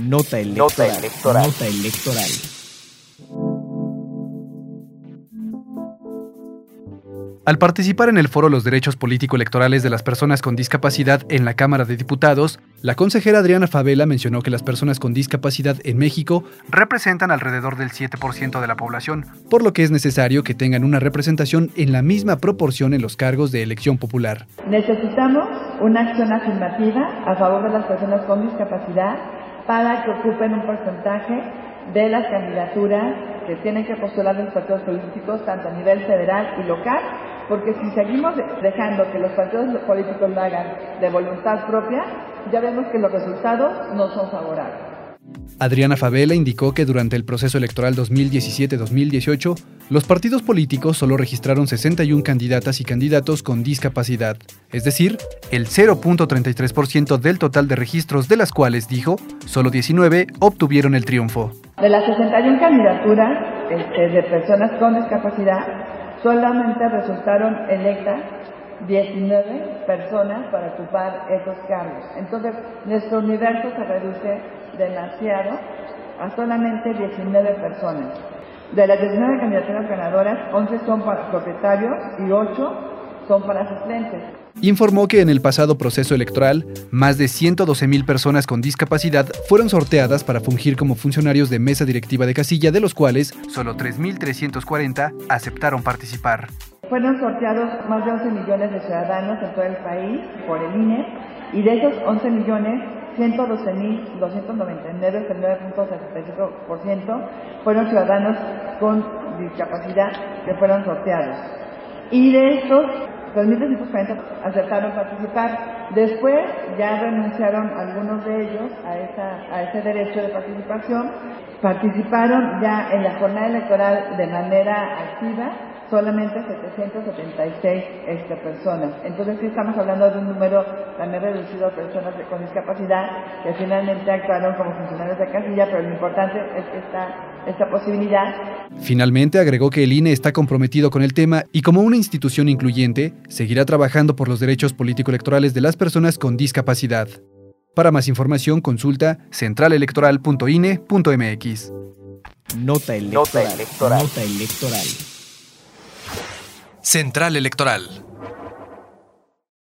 Nota electoral. Nota electoral. Al participar en el foro Los Derechos Político-Electorales de las Personas con Discapacidad en la Cámara de Diputados, la consejera Adriana Fabela mencionó que las personas con discapacidad en México representan alrededor del 7% de la población, por lo que es necesario que tengan una representación en la misma proporción en los cargos de elección popular. Necesitamos una acción afirmativa a favor de las personas con discapacidad para que ocupen un porcentaje de las candidaturas que tienen que postular los partidos políticos tanto a nivel federal y local, porque si seguimos dejando que los partidos políticos lo hagan de voluntad propia, ya vemos que los resultados no son favorables. Adriana Fabela indicó que durante el proceso electoral 2017-2018, los partidos políticos solo registraron 61 candidatas y candidatos con discapacidad, es decir, el 0.33% del total de registros, de las cuales, dijo, solo 19 obtuvieron el triunfo. De las 61 candidaturas de personas con discapacidad, solamente resultaron electas 19 personas para ocupar esos cargos. Entonces, nuestro universo se reduce demasiado a solamente 19 personas. De las 19 candidaturas ganadoras, 11 son para propietarios y 8 son para suplentes. Informó que en el pasado proceso electoral, más de 112,000 personas con discapacidad fueron sorteadas para fungir como funcionarios de mesa directiva de casilla, de los cuales solo 3,340 aceptaron participar. Fueron sorteados más de 11 millones de ciudadanos en todo el país por el INE, y de esos 11 millones, 112,299, el 9.75%, fueron ciudadanos con discapacidad que fueron sorteados. Y de estos, 2,340 aceptaron participar. Después ya renunciaron algunos de ellos a ese derecho de participación. Participaron ya en la jornada electoral de manera activa solamente 776 personas. Entonces sí estamos hablando de un número también reducido de personas con discapacidad que finalmente actuaron como funcionarios de casilla, pero lo importante es que esta posibilidad. Finalmente agregó que el INE está comprometido con el tema y, como una institución incluyente, seguirá trabajando por los derechos político-electorales de las personas con discapacidad. Para más información, consulta centralelectoral.ine.mx. Nota electoral. Nota electoral. Central Electoral.